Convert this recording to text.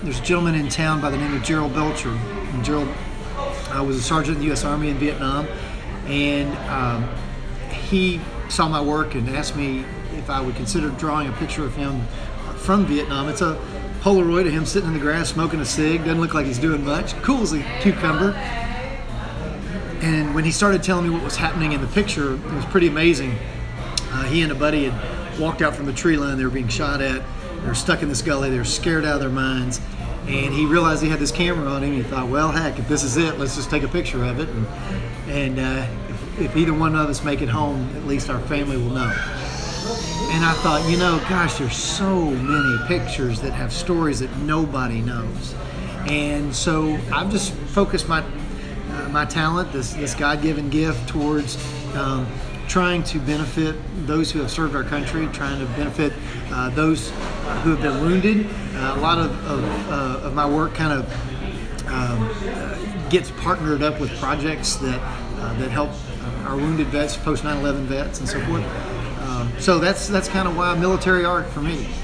There's a gentleman in town by the name of Gerald Belcher. And Gerald was a sergeant in the U.S. Army in Vietnam, and he saw my work and asked me if I would consider drawing a picture of him from Vietnam. It's a Polaroid of him sitting in the grass smoking a cig. Doesn't look like he's doing much. Cool as a cucumber. And when he started telling me what was happening in the picture, it was pretty amazing. He and a buddy had walked out from the tree line they were being shot at. They were stuck in this gully. They were scared out of their minds. And he realized he had this camera on him. He thought, well, heck, if this is it, let's just take a picture of it. And if either one of us make it home, at least our family will know. And I thought, gosh, there's so many pictures that have stories that nobody knows. And so I've just focused my talent, this God-given gift, towards trying to benefit those who have served our country, trying to benefit those who have been wounded. A lot of my work kind of gets partnered up with projects that help our wounded vets, post 9/11 vets, and so forth. So that's kind of why military art for me.